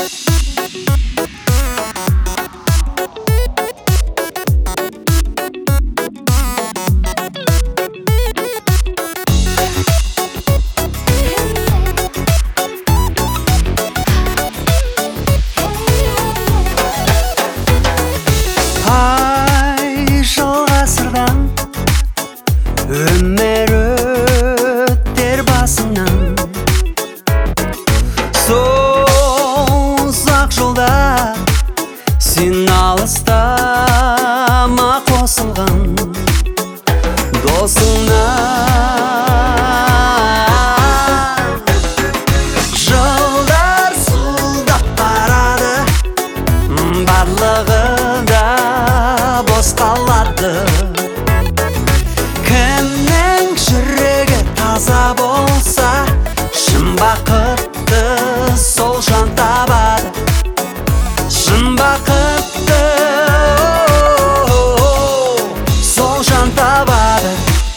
Өмір өтер басыңнан, созақ жолда сен алыстама қосылған досыңнан. Жылдар зулдап барады, барлығы да бос қалады. Кімнің жүрегі таза болса, шын бақытты сол жан табады. Шын бақытты сол жан табады.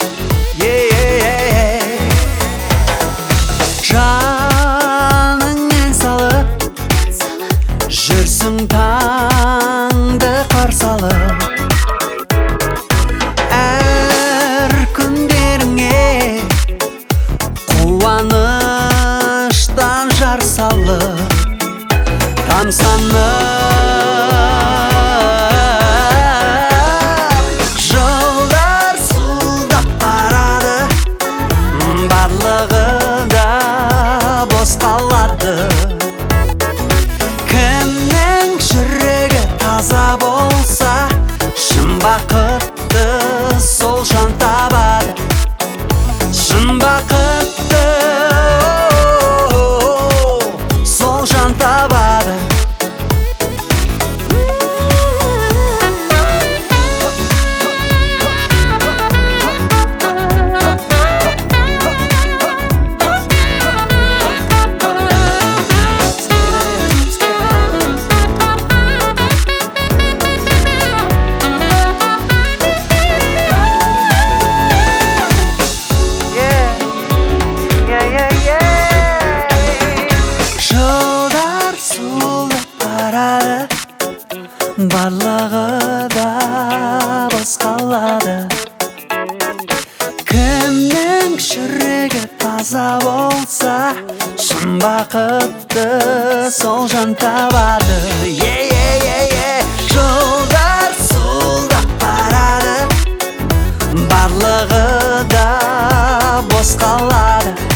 Жаныңмен салып жүрсің таңды қарсы алып, қуаныштан жар салып, тамсанып. Жылдар зулдап барады, барлығы да бос қалады. Кімнің жүрегі таза болса, шын бақытты сол жан табады. Шын бақытты сол жан табады. Барлығы да бос қалады. Кімнің жүрегі таза болса, шын бақытты сол жан табады. Жылдар зулдап барады, барлығы да бос қалады.